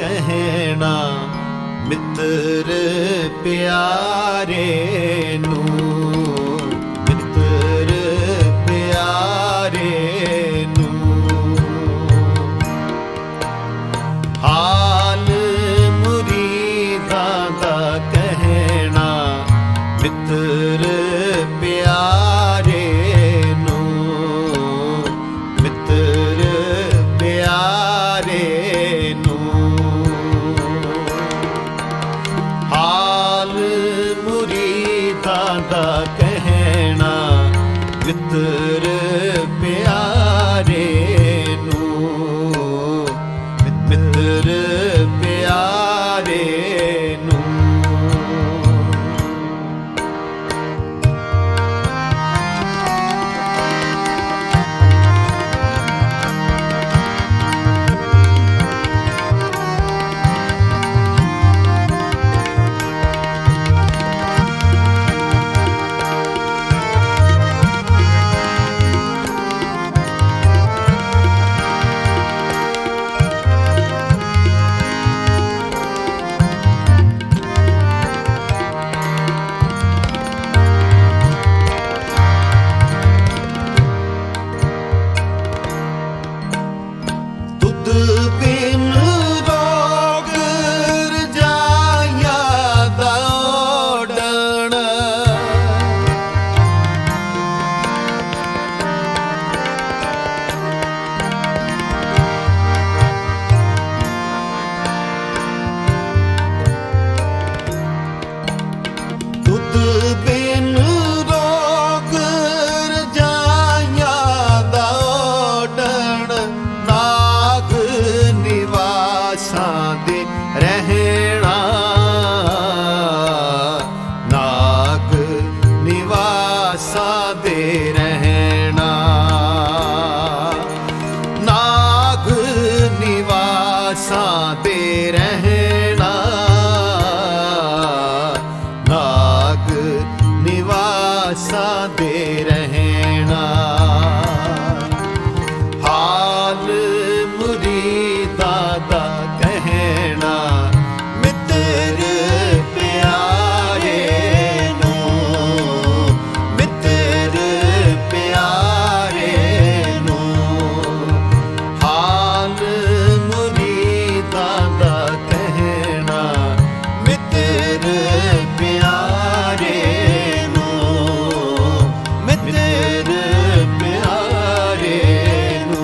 ਕਹਿਣਾ ਮਿੱਤਰ ਪਿਆਰੇ ਨੂੰ, ਮਿੱਤਰ ਪਿਆਰੇ ਨੂੰ। ਹਾਲ ਮੁਰੀਦਾਂ ਦਾ ਕਹਿਣਾ ਮਿੱਤਰ ਪਿਆਰੇ ਨੂੰ, ਮਿੱਤਰ ਪਿਆਰੇ ਨੂੰ। ਹਾਲ ਮੁਰੀਦਾਂ ਦਾ ਕਹਿਣਾ ਮਿੱਤਰ ਪਿਆਰੇ ਨੂੰ, ਮਿੱਤਰ ਪਿਆਰੇ ਨੂੰ। ਬਿਨ ਰੋਗ ਰਜਾਈਆਂ ਦਾ ਓਡਣ, ਦੁੱਧ ਬਿਨ ਰੋਗ ਰਜਾਈਆਂ ਦਾ ਓਡਣ। ਨਾਗ ਨਿਵਾਸਾਂ ਦੇ ਰਹਿਣਾ, ਨਾਗ ਨਿਵਾਸਾਂ ਦੇ ਰਹਿਣਾ। ਨਾਗ ਨਿਵਾਸਾਂ ਦੇ ਰਹਿਣਾ, ਨਾਗ ਨਿਵਾਸਾਂ ਦੇ ਰਹਿਣਾ। ਹਾਲ ਮੁਰੀਦਾਂ ਦਾ ਕਹਿਣਾ ਮਿੱਤਰ ਪਿਆਰੇ ਨੂੰ, ਮਿੱਤਰ ਪਿਆਰੇ ਨੂੰ। ਹਾਲ ਮੁਰੀਦਾਂ ਦਾ ਕਹਿਣਾ ਮਿੱਤਰ ਪਿਆਰੇ ਨੂੰ, ਮਿੱਤਰ ਪਿਆਰੇ ਨੂੰ।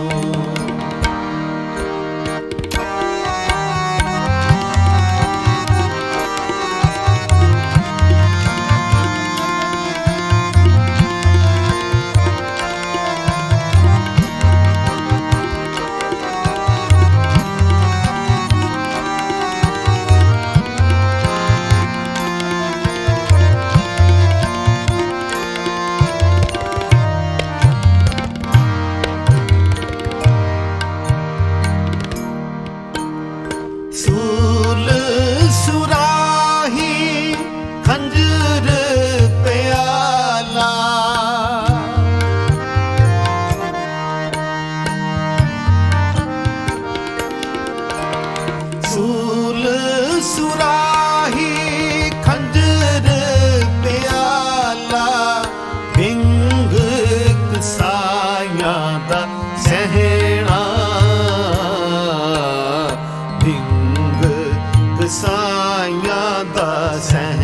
ਸੂਲ ਸੁਰਾਹੀ ਖੰਜਰ ਪਿਆਲਾ, ਸੂਲ ਸੁਰਾਹੀ ਖੰਜਰ ਪਿਆਲਾ। ਬਿੰਗ ਕਸਾਈਆਂ ਦਾ ਸਹਿਣਾ, ਬਿੰਗ ਕਸਾਈਆਂ ਦਾ ਸਹਿਣਾ।